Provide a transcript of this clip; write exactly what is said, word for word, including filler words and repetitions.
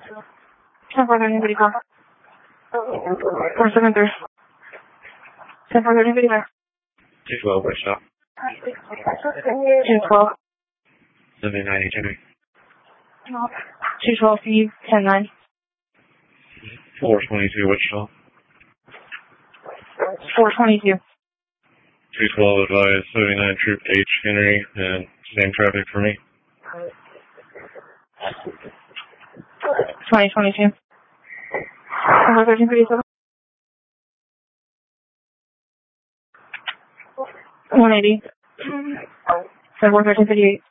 ten four thirteen fifty-four. four seven three. ten four thirteen fifty-five. two twelve, which stop? two twelve. seventy-nine, H Henry. two twelve, Steve, ten nine. four twenty-two, Wichita. four twenty-two. two twelve, advise seventy-nine, Troop H Henry, and same traffic for me. twenty twenty-two. ten thirteen fifty-seven. one eighty. ten thirteen fifty-eight.